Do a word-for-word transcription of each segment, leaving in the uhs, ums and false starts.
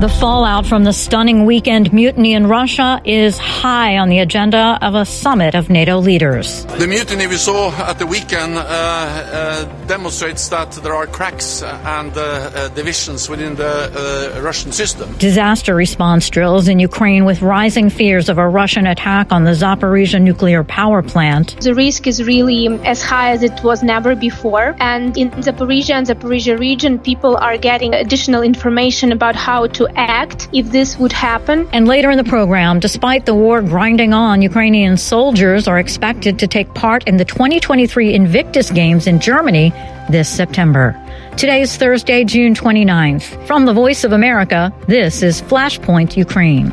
The fallout from the stunning weekend mutiny in Russia is high on the agenda of a summit of NATO leaders. The mutiny we saw at the weekend uh, uh, demonstrates that there are cracks and uh, uh, divisions within the uh, Russian system. Disaster response drills in Ukraine with rising fears of a Russian attack on the Zaporizhzhia nuclear power plant. The risk is really as high as it was never before. And in Zaporizhzhia and Zaporizhzhia region, people are getting additional information about how to act if this would happen. And later in the program, despite the war grinding on, Ukrainian soldiers are expected to take part in the twenty twenty-three Invictus Games in Germany this September. Today is Thursday, June twenty-ninth. From the Voice of America, this is Flashpoint Ukraine.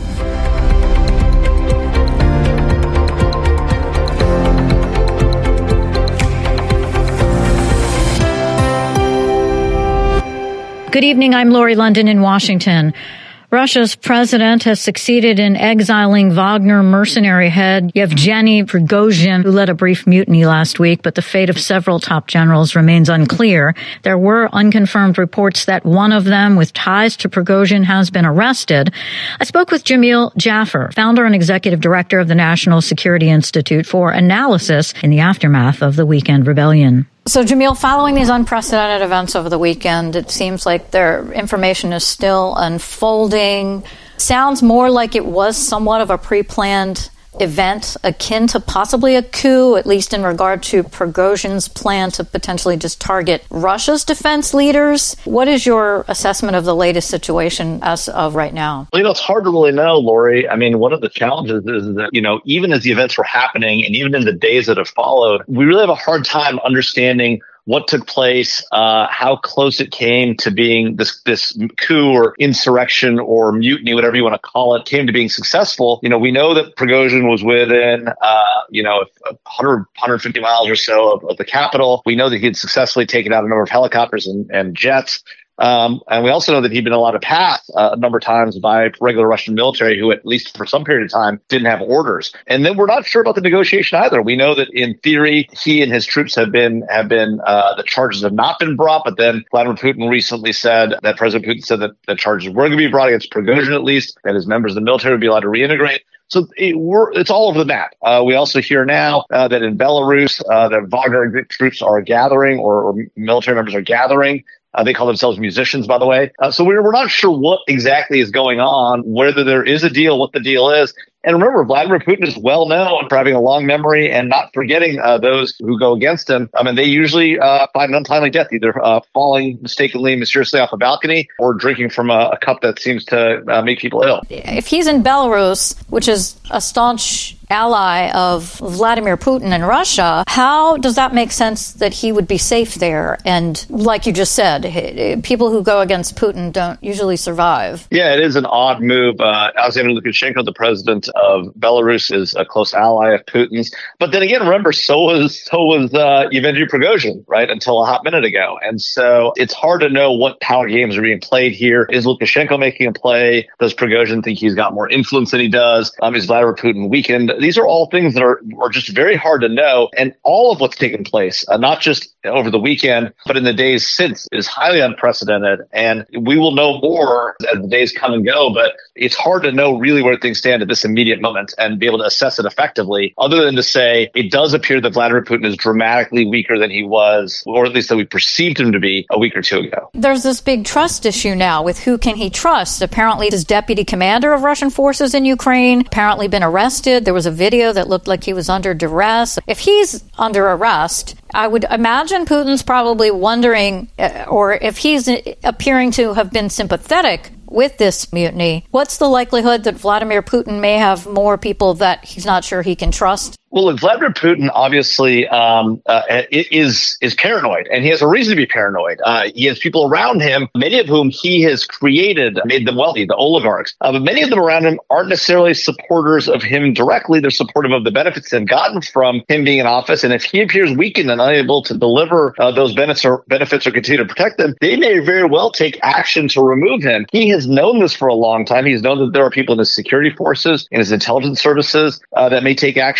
Good evening. I'm Lori London in Washington. Russia's president has succeeded in exiling Wagner mercenary head Yevgeny Prigozhin, who led a brief mutiny last week, but the fate of several top generals remains unclear. There were unconfirmed reports that one of them with ties to Prigozhin has been arrested. I spoke with Jamil Jaffer, founder and executive director of the National Security Institute, for analysis in the aftermath of the weekend rebellion. So, Jamil, following these unprecedented events over the weekend, it seems like their information is still unfolding. Sounds more like it was somewhat of a pre-planned event, akin to possibly a coup, at least in regard to Prigozhin's plan to potentially just target Russia's defense leaders. What is your assessment of the latest situation as of right now? Well, you know, it's hard to really know, Lori. I mean, one of the challenges is that, you know, even as the events were happening and even in the days that have followed, we really have a hard time understanding what took place, uh, how close it came to being this this coup or insurrection or mutiny, whatever you want to call it, came to being successful. You know, we know that Prigozhin was within, uh, you know, one hundred, one hundred fifty miles or so of, of the capital. We know that he had successfully taken out a number of helicopters and, and jets. Um, and we also know that he'd been allowed to pass uh, a number of times by regular Russian military who, at least for some period of time, didn't have orders. And then we're not sure about the negotiation either. We know that in theory, he and his troops have been have been uh, the charges have not been brought. But then Vladimir Putin recently said that President Putin said that the charges were going to be brought against Prigozhin, at least, that his members of the military would be allowed to reintegrate. So it, we're, it's all over the map. Uh, we also hear now uh, that in Belarus, uh, that Wagner troops are gathering or, or military members are gathering. Uh, they call themselves musicians, by the way. Uh, so we're, we're not sure what exactly is going on, whether there is a deal, what the deal is. And remember, Vladimir Putin is well known for having a long memory and not forgetting uh, those who go against him. I mean, they usually uh, find an untimely death, either uh, falling mistakenly, mysteriously off a balcony or drinking from a, a cup that seems to uh, make people ill. If he's in Belarus, which is a staunch ally of Vladimir Putin in Russia, how does that make sense that he would be safe there? And like you just said, people who go against Putin don't usually survive. Yeah, it is an odd move. Uh, Alexander Lukashenko, the president of Belarus, is a close ally of Putin's. But then again, remember, so was so was uh, Yevgeny Prigozhin, right, until a hot minute ago. And so it's hard to know what power games are being played here. Is Lukashenko making a play? Does Prigozhin think he's got more influence than he does? Um, is Vladimir Putin weakened? These are all things that are, are just very hard to know. And all of what's taken place, uh, not just over the weekend, but in the days since, is highly unprecedented. And we will know more as the days come and go. But it's hard to know really where things stand at this immediate moment and be able to assess it effectively, other than to say it does appear that Vladimir Putin is dramatically weaker than he was, or at least that we perceived him to be a week or two ago. There's this big trust issue now with who can he trust. Apparently, his deputy commander of Russian forces in Ukraine apparently been arrested. There was a video that looked like he was under duress. If he's under arrest, I would imagine Putin's probably wondering, uh, or if he's appearing to have been sympathetic with this mutiny, what's the likelihood that Vladimir Putin may have more people that he's not sure he can trust? Well, look, Vladimir Putin obviously um, uh, is is paranoid, and he has a reason to be paranoid. Uh, he has people around him, many of whom he has created, made them wealthy, the oligarchs. Uh, but many of them around him aren't necessarily supporters of him directly. They're supportive of the benefits they've gotten from him being in office. And if he appears weakened and unable to deliver uh, those benefits or, benefits or continue to protect them, they may very well take action to remove him. He has known this for a long time. He's known that there are people in his security forces, in his intelligence services uh, that may take action. And he's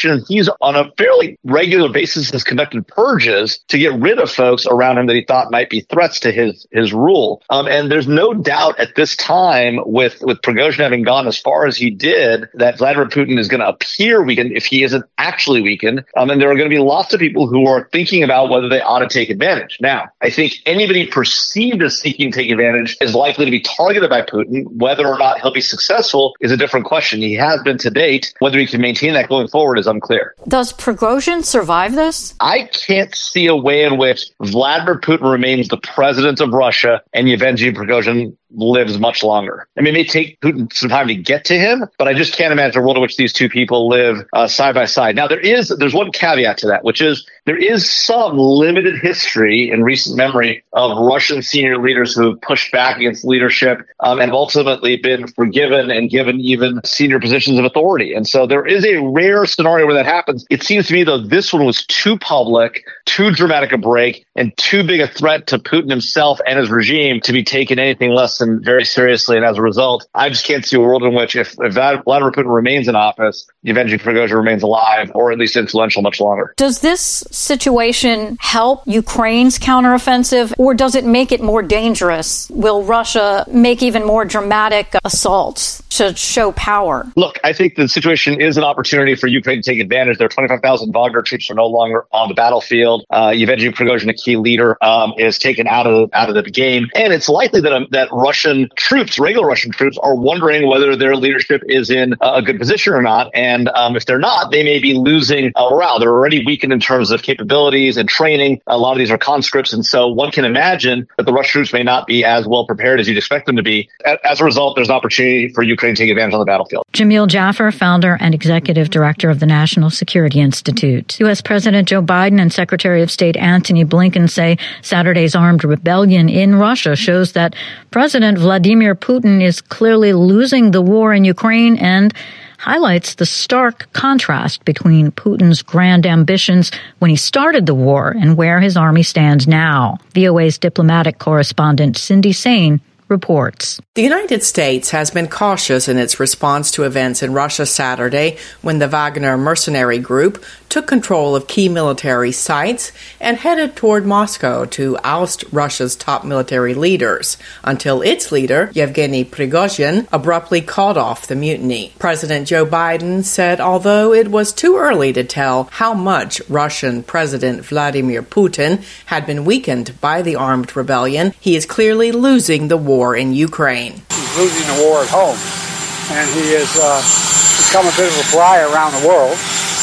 he's on a fairly regular basis has conducted purges to get rid of folks around him that he thought might be threats to his his rule. Um, and there's no doubt at this time, with, with Prigozhin having gone as far as he did, that Vladimir Putin is going to appear weakened if he isn't actually weakened. Um, and there are going to be lots of people who are thinking about whether they ought to take advantage. Now, I think anybody perceived as seeking to take advantage is likely to be targeted by Putin. Whether or not he'll be successful is a different question. He has been to date. Whether he can maintain that going forward is unclear. Does Prigozhin survive this? I can't see a way in which Vladimir Putin remains the president of Russia and Yevgeny Prigozhin lives much longer. I mean, it may take Putin some time to get to him, but I just can't imagine a world in which these two people live uh, side by side. Now, there is there's one caveat to that, which is there is some limited history in recent memory of Russian senior leaders who have pushed back against leadership um, and have ultimately been forgiven and given even senior positions of authority. And so there is a rare scenario where that happens. It seems to me, though, this one was too public, too dramatic a break, and too big a threat to Putin himself and his regime to be taken anything less than very seriously. And as a result, I just can't see a world in which if, if Vladimir Putin remains in office, Yevgeny Prigozhin remains alive or at least influential much longer. Does this situation help Ukraine's counteroffensive, or does it make it more dangerous? Will Russia make even more dramatic assaults to show power? Look, I think the situation is an opportunity for Ukraine to take advantage. There are twenty-five thousand Wagner troops are no longer on the battlefield. Uh, Yevgeny Prigozhin, a key leader, um, is taken out of out of the game, and it's likely that um, that Russian troops, regular Russian troops, are wondering whether their leadership is in a good position or not. And um, if they're not, they may be losing uh, morale. They're already weakened in terms of capabilities and training. A lot of these are conscripts, and so one can imagine that the Russian troops may not be as well prepared as you'd expect them to be. As a result, there's an opportunity for Ukraine to take advantage on the battlefield. Jamil Jaffer, founder and executive director of the National Security Institute. U S. President Joe Biden and Secretary of State Antony Blinken say Saturday's armed rebellion in Russia shows that President Vladimir Putin is clearly losing the war in Ukraine and highlights the stark contrast between Putin's grand ambitions when he started the war and where his army stands now. V O A's diplomatic correspondent Cindy Sain reports. The United States has been cautious in its response to events in Russia Saturday when the Wagner mercenary group took control of key military sites and headed toward Moscow to oust Russia's top military leaders, until its leader, Yevgeny Prigozhin, abruptly called off the mutiny. President Joe Biden said although it was too early to tell how much Russian President Vladimir Putin had been weakened by the armed rebellion, he is clearly losing the war in Ukraine. He's losing the war at home, and he has uh, become a bit of a fly around the world.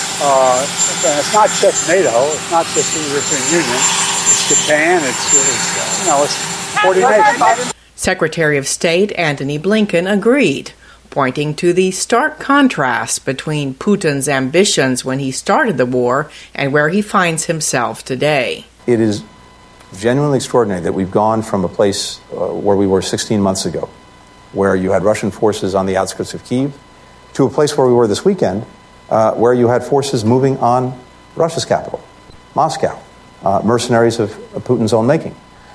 Uh, and it's not just NATO, it's not just the European Union, it's Japan, it's, it's you know, it's forty nations. Secretary of State Antony Blinken agreed, pointing to the stark contrast between Putin's ambitions when he started the war and where he finds himself today. It is genuinely extraordinary that we've gone from a place uh, where we were sixteen months ago, where you had Russian forces on the outskirts of Kyiv, to a place where we were this weekend, uh, where you had forces moving on Russia's capital, Moscow, uh, mercenaries of, of Putin's own making.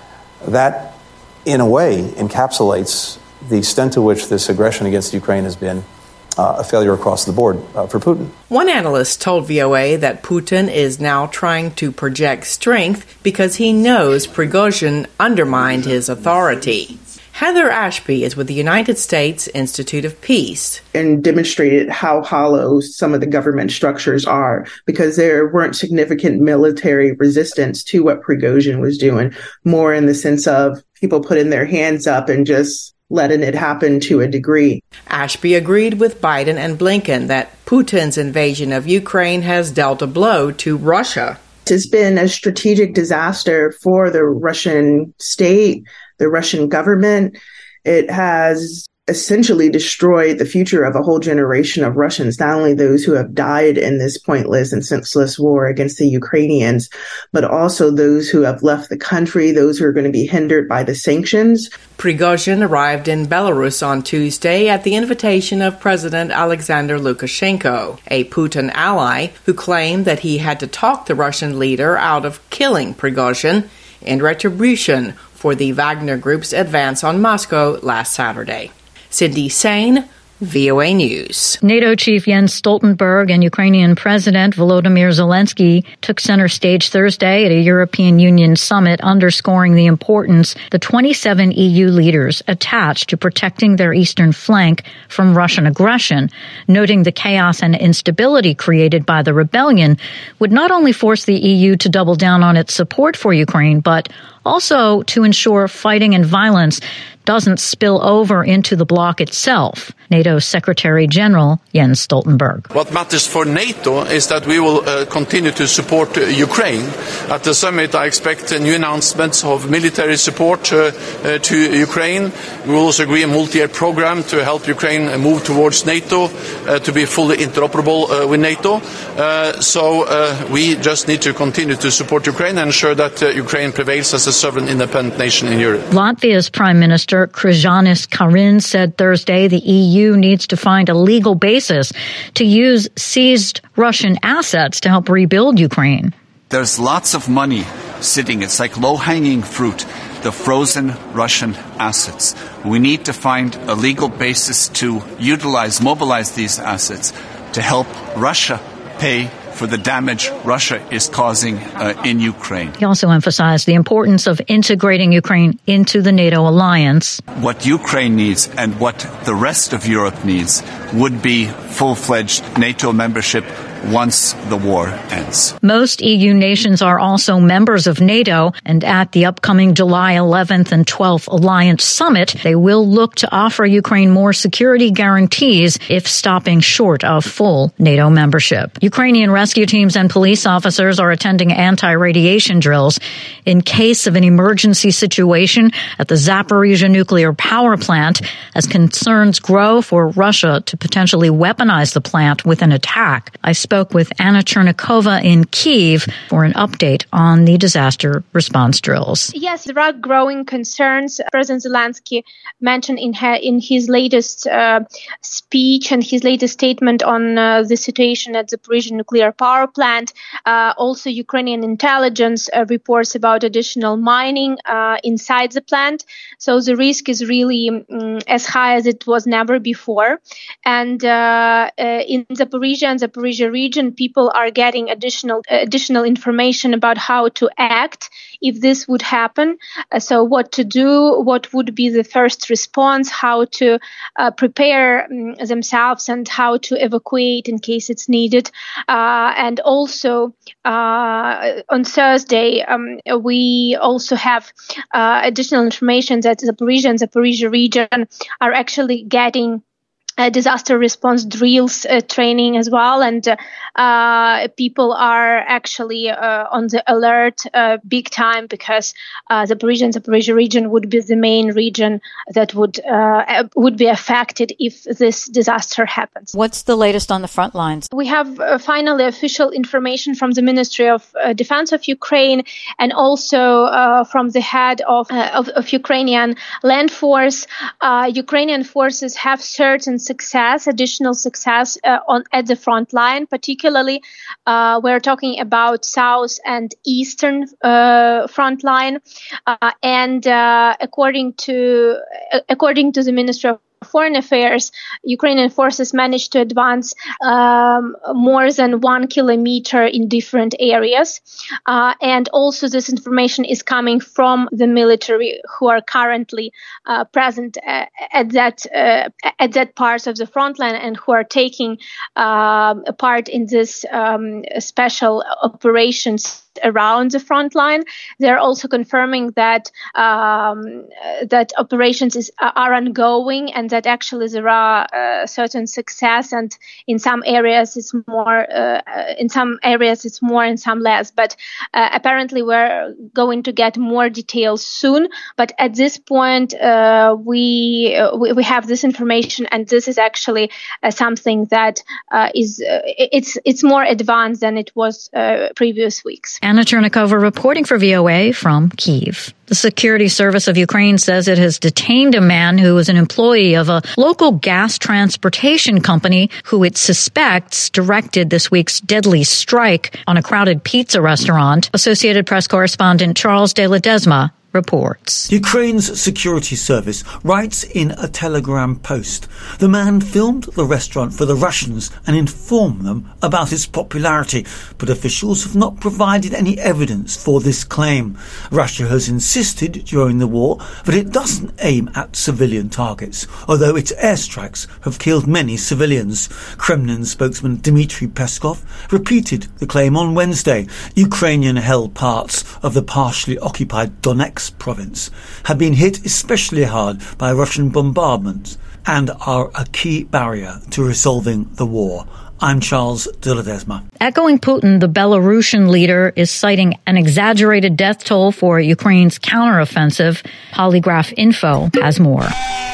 That, in a way, encapsulates the extent to which this aggression against Ukraine has been Uh, a failure across the board uh, for Putin. One analyst told V O A that Putin is now trying to project strength because he knows Prigozhin undermined his authority. Heather Ashby is with the United States Institute of Peace. And demonstrated how hollow some of the government structures are because there weren't significant military resistance to what Prigozhin was doing, more in the sense of people putting their hands up and just letting it happen to a degree. Ashby agreed with Biden and Blinken that Putin's invasion of Ukraine has dealt a blow to Russia. It's been a strategic disaster for the Russian state, the Russian government. It has essentially destroyed the future of a whole generation of Russians, not only those who have died in this pointless and senseless war against the Ukrainians, but also those who have left the country, those who are going to be hindered by the sanctions. Prigozhin arrived in Belarus on Tuesday at the invitation of President Alexander Lukashenko, a Putin ally who claimed that he had to talk the Russian leader out of killing Prigozhin in retribution for the Wagner Group's advance on Moscow last Saturday. Cindy Sain, V O A News. NATO Chief Jens Stoltenberg and Ukrainian President Volodymyr Zelensky took center stage Thursday at a European Union summit, underscoring the importance the twenty-seven E U leaders attach to protecting their eastern flank from Russian aggression, noting the chaos and instability created by the rebellion would not only force the E U to double down on its support for Ukraine, but also to ensure fighting and violence doesn't spill over into the bloc itself. NATO Secretary General Jens Stoltenberg. What matters for NATO is that we will uh, continue to support uh, Ukraine. At the summit, I expect uh, new announcements of military support uh, uh, to Ukraine. We will also agree a multi-year program to help Ukraine move towards NATO, uh, to be fully interoperable uh, with NATO. Uh, so uh, we just need to continue to support Ukraine and ensure that uh, Ukraine prevails as a sovereign independent nation in Europe. Latvia's Prime Minister Krišjānis Kariņš said Thursday the E U needs to find a legal basis to use seized Russian assets to help rebuild Ukraine. There's lots of money sitting. It's like low-hanging fruit, the frozen Russian assets. We need to find a legal basis to utilize, mobilize these assets to help Russia pay for the damage Russia is causing uh, in Ukraine. He also emphasized the importance of integrating Ukraine into the NATO alliance. What Ukraine needs and what the rest of Europe needs would be full-fledged NATO membership once the war ends. Most E U nations are also members of NATO, and at the upcoming July eleventh and twelfth Alliance Summit, they will look to offer Ukraine more security guarantees if stopping short of full NATO membership. Ukrainian rescue teams and police officers are attending anti-radiation drills in case of an emergency situation at the Zaporizhzhia nuclear power plant as concerns grow for Russia to potentially weaponize the plant with an attack. I spoke with Anna Chernikova in Kyiv for an update on the disaster response drills. Yes, there are growing concerns. President Zelensky mentioned in, her, in his latest uh, speech and his latest statement on uh, the situation at the Zaporizhzhia nuclear power plant. Uh, also, Ukrainian intelligence uh, reports about additional mining uh, inside the plant. So the risk is really um, as high as it was never before. And uh, uh, in Zaporizhzhia and Zaporizhzhia region, people are getting additional uh, additional information about how to act if this would happen. Uh, so what to do, what would be the first response, how to uh, prepare um, themselves and how to evacuate in case it's needed. Uh, and also uh, on Thursday, um, we also have uh, additional information that Zaporizhzhia and Zaporizhzhia region are actually getting Uh, disaster response drills uh, training as well, and uh, uh, people are actually uh, on the alert uh, big time because uh, the Zaporizhzhia and Zaporizhzhia region would be the main region that would uh, would be affected if this disaster happens. What's the latest on the front lines? We have uh, finally official information from the Ministry of uh, Defense of Ukraine and also uh, from the head of, uh, of, of Ukrainian Land Force. Uh, Ukrainian forces have certain success, additional success uh, on at the front line. Particularly, uh, we're talking about south and eastern uh, front line, uh, and uh, according to uh, according to the Ministry of Foreign Affairs, Ukrainian forces managed to advance um, more than one kilometer in different areas. Uh, and also this information is coming from the military who are currently uh, present uh, at that uh, at that part of the front line and who are taking uh, part in this um, special operations around the front line. They're also confirming that um, that operations is, are ongoing and that actually there are uh, certain success, and in some areas it's more, uh, in some areas it's more, in some less. But uh, apparently we're going to get more details soon. But at this point, uh, we, uh, we we have this information, and this is actually uh, something that uh, is uh, it's it's more advanced than it was uh, previous weeks. Anna Chernikova reporting for V O A from Kyiv. The Security Service of Ukraine says it has detained a man who was an employee of a local gas transportation company who it suspects directed this week's deadly strike on a crowded pizza restaurant. Associated Press correspondent Charles de Ledesma reports. Ukraine's security service writes in a Telegram post, the man filmed the restaurant for the Russians and informed them about its popularity, but officials have not provided any evidence for this claim. Russia has insisted during the war that it doesn't aim at civilian targets, although its airstrikes have killed many civilians. Kremlin spokesman Dmitry Peskov repeated the claim on Wednesday. Ukrainian-held parts of the partially occupied Donetsk province have been hit especially hard by Russian bombardments and are a key barrier to resolving the war. I'm Charles de Ledesma. Echoing Putin, the Belarusian leader is citing an exaggerated death toll for Ukraine's counteroffensive. Polygraph Info has more.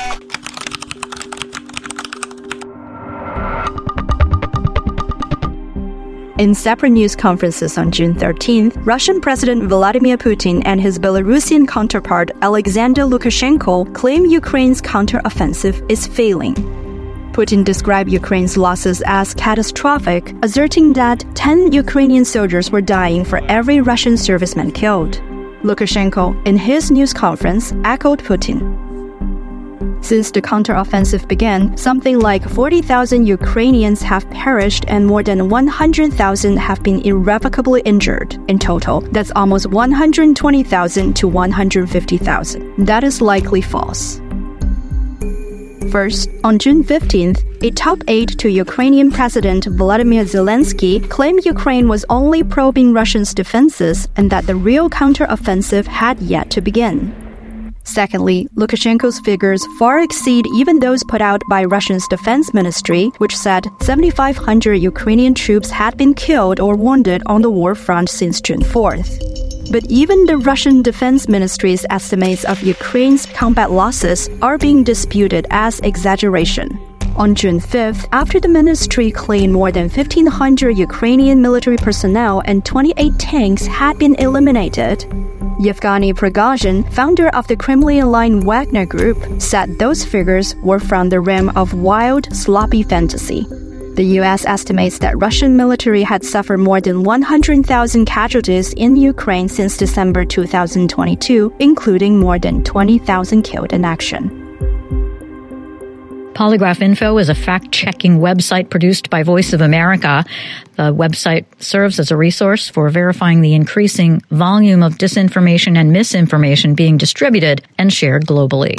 In separate news conferences on June thirteenth, Russian President Vladimir Putin and his Belarusian counterpart Alexander Lukashenko claim Ukraine's counteroffensive is failing. Putin described Ukraine's losses as catastrophic, asserting that ten Ukrainian soldiers were dying for every Russian serviceman killed. Lukashenko, in his news conference, echoed Putin. Since the counteroffensive began, something like forty thousand Ukrainians have perished and more than one hundred thousand have been irrevocably injured. In total, that's almost one hundred twenty thousand to one hundred fifty thousand. That is likely false. First, on June fifteenth, a top aide to Ukrainian President Volodymyr Zelensky claimed Ukraine was only probing Russia's defenses and that the real counteroffensive had yet to begin. Secondly, Lukashenko's figures far exceed even those put out by Russia's defense ministry, which said seventy-five hundred Ukrainian troops had been killed or wounded on the war front since June fourth. But even the Russian Defense Ministry's estimates of Ukraine's combat losses are being disputed as exaggeration. On June fifth, after the ministry claimed more than fifteen hundred Ukrainian military personnel and twenty-eight tanks had been eliminated, Yevgeny Prigozhin, founder of the Kremlin-aligned Wagner Group, said those figures were from the realm of wild, sloppy fantasy. The U S estimates that Russian military had suffered more than one hundred thousand casualties in Ukraine since December two thousand twenty-two, including more than twenty thousand killed in action. Polygraph Info is a fact-checking website produced by Voice of America. The website serves as a resource for verifying the increasing volume of disinformation and misinformation being distributed and shared globally.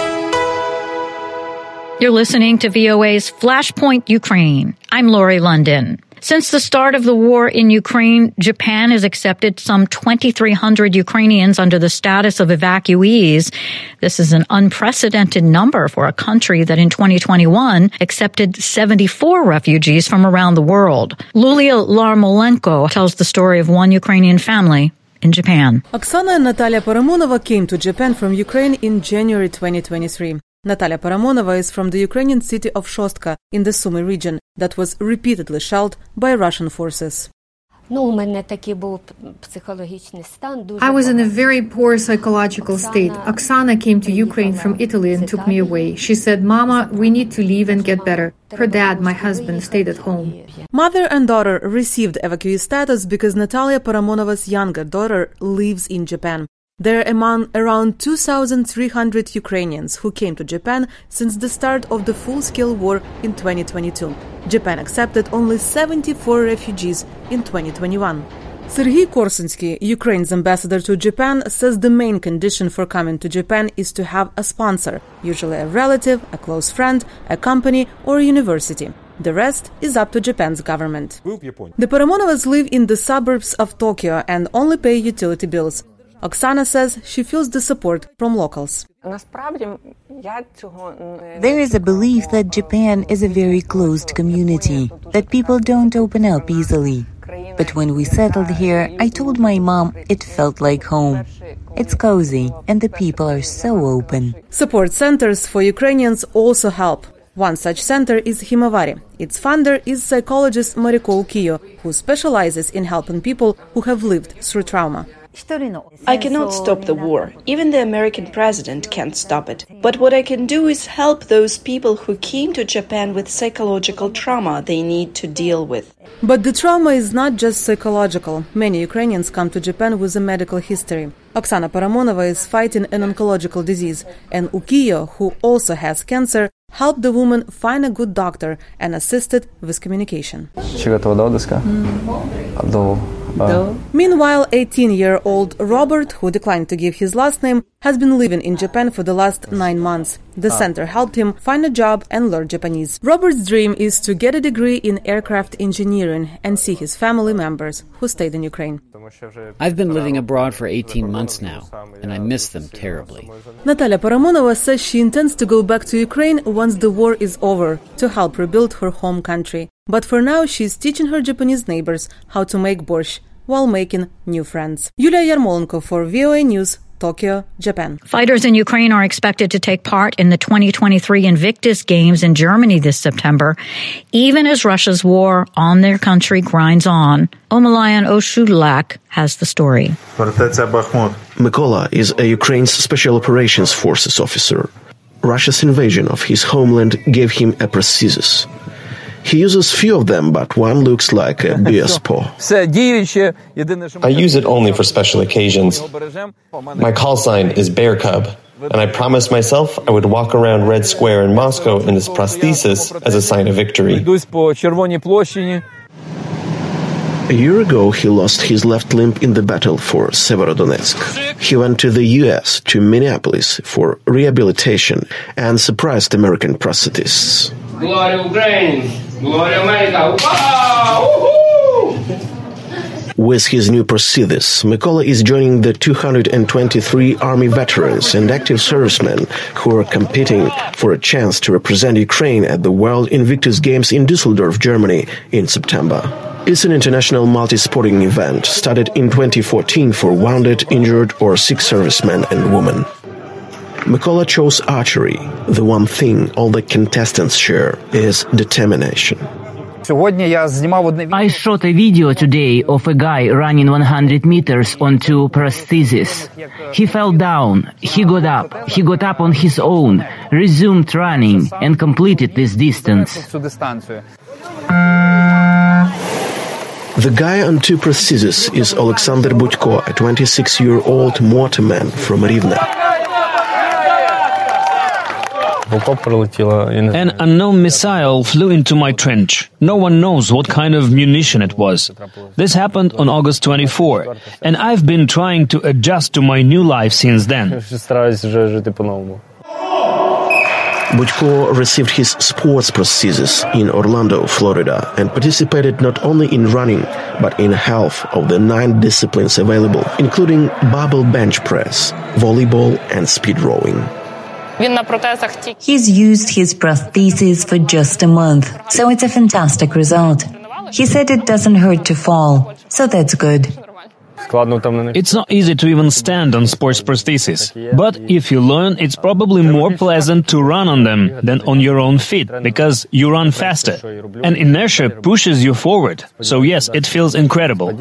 You're listening to V O A's Flashpoint Ukraine. I'm Lori London. Since the start of the war in Ukraine, Japan has accepted some twenty-three hundred Ukrainians under the status of evacuees. This is an unprecedented number for a country that in twenty twenty-one accepted seventy-four refugees from around the world. Lulia Larmolenko tells the story of one Ukrainian family in Japan. Oksana and Natalia Paramonova came to Japan from Ukraine in January twenty twenty-three. Natalia Paramonova is from the Ukrainian city of Shostka in the Sumy region that was repeatedly shelled by Russian forces. I was in a very poor psychological state. Oksana came to Ukraine from Italy and took me away. She said, "Mama, we need to leave and get better." Her dad, my husband, stayed at home. Mother and daughter received evacuee status because Natalia Paramonova's younger daughter lives in Japan. They're among around two thousand three hundred Ukrainians who came to Japan since the start of the full-scale war in twenty twenty-two. Japan accepted only seventy-four refugees in twenty twenty-one. Serhiy Korsunsky, Ukraine's ambassador to Japan, says the main condition for coming to Japan is to have a sponsor, usually a relative, a close friend, a company, or a university. The rest is up to Japan's government. The Paramonovas live in the suburbs of Tokyo and only pay utility bills. Oksana says she feels the support from locals. There is a belief that Japan is a very closed community, that people don't open up easily. But when we settled here, I told my mom it felt like home. It's cozy, and the people are so open. Support centers for Ukrainians also help. One such center is Himavari. Its founder is psychologist Mariko Ukiyo, who specializes in helping people who have lived through trauma. I cannot stop the war. Even the American president can't stop it. But what I can do is help those people who came to Japan with psychological trauma they need to deal with. But the trauma is not just psychological. Many Ukrainians come to Japan with a medical history. Oksana Paramonova is fighting an oncological disease, and Ukiyo, who also has cancer, helped the woman find a good doctor and assisted with communication. Uh, Meanwhile, eighteen-year-old Robert, who declined to give his last name, has been living in Japan for the last nine months. The center helped him find a job and learn Japanese. Robert's dream is to get a degree in aircraft engineering and see his family members who stayed in Ukraine. I've been living abroad for eighteen months now, and I miss them terribly. Natalia Paramonova says she intends to go back to Ukraine once the war is over to help rebuild her home country. But for now, she's teaching her Japanese neighbors how to make borscht while making new friends. Yulia Yarmolenko for V O A News, Tokyo, Japan. Fighters in Ukraine are expected to take part in the twenty twenty-three Invictus Games in Germany this September, even as Russia's war on their country grinds on. Omalayan Oshulak has the story. Mykola is a Ukraine's Special Operations Forces officer. Russia's invasion of his homeland gave him a prosthesis. He uses few of them, but one looks like a bear's paw. I use it only for special occasions. My call sign is Bear Cub, and I promised myself I would walk around Red Square in Moscow in this prosthesis as a sign of victory. A year ago, he lost his left limb in the battle for Severodonetsk. He went to the U S, to Minneapolis, for rehabilitation and surprised American prosthetists. Glory Ukraine! Glory America! Wow! With his new prosthesis, Mykola is joining the two hundred twenty-three Army veterans and active servicemen who are competing for a chance to represent Ukraine at the World Invictus Games in Düsseldorf, Germany in September. It's an international multi-sporting event started in twenty fourteen for wounded, injured, or sick servicemen and women. Mykola chose archery. The one thing all the contestants share is determination. I shot a video today of a guy running one hundred meters onto prosthesis. He fell down, he got up, he got up on his own, resumed running, and completed this distance. The guy on two prostheses is Alexander Budko, a twenty-six-year-old mortarman from Rivne. An unknown missile flew into my trench. No one knows what kind of munition it was. This happened on August twenty-fourth, and I've been trying to adjust to my new life since then. Budko received his sports prosthesis in Orlando, Florida, and participated not only in running, but in half of the nine disciplines available, including barbell bench press, volleyball, and speed rowing. He's used his prosthesis for just a month, so it's a fantastic result. He said it doesn't hurt to fall, so that's good. It's not easy to even stand on sports prosthesis, but if you learn, it's probably more pleasant to run on them than on your own feet, because you run faster, and inertia pushes you forward. So yes, it feels incredible.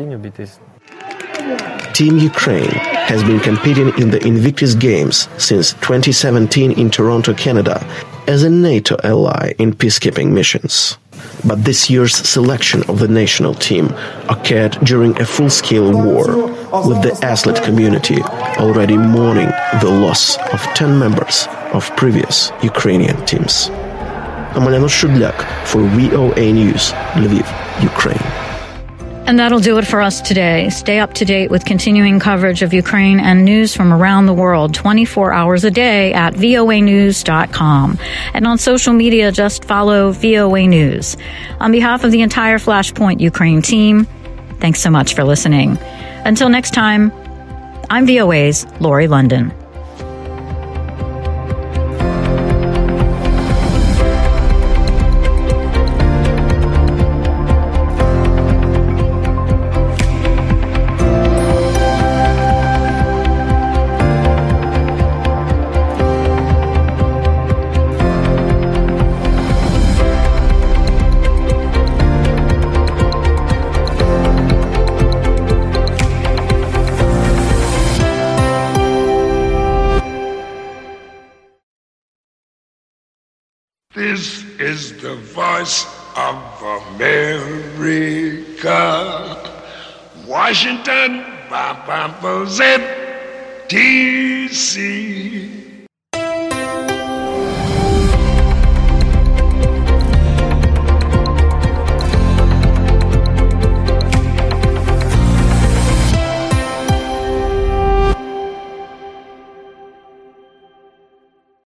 Team Ukraine has been competing in the Invictus Games since twenty seventeen in Toronto, Canada, as a NATO ally in peacekeeping missions. But this year's selection of the national team occurred during a full-scale war, with the athlete community already mourning the loss of ten members of previous Ukrainian teams. Omalayan Oshulak for V O A News, Lviv, Ukraine. And that'll do it for us today. Stay up to date with continuing coverage of Ukraine and news from around the world twenty-four hours a day at V O A news dot com. And on social media, just follow V O A News. On behalf of the entire Flashpoint Ukraine team, thanks so much for listening. Until next time, I'm V O A's Lori London. This is the voice of America. Washington, D C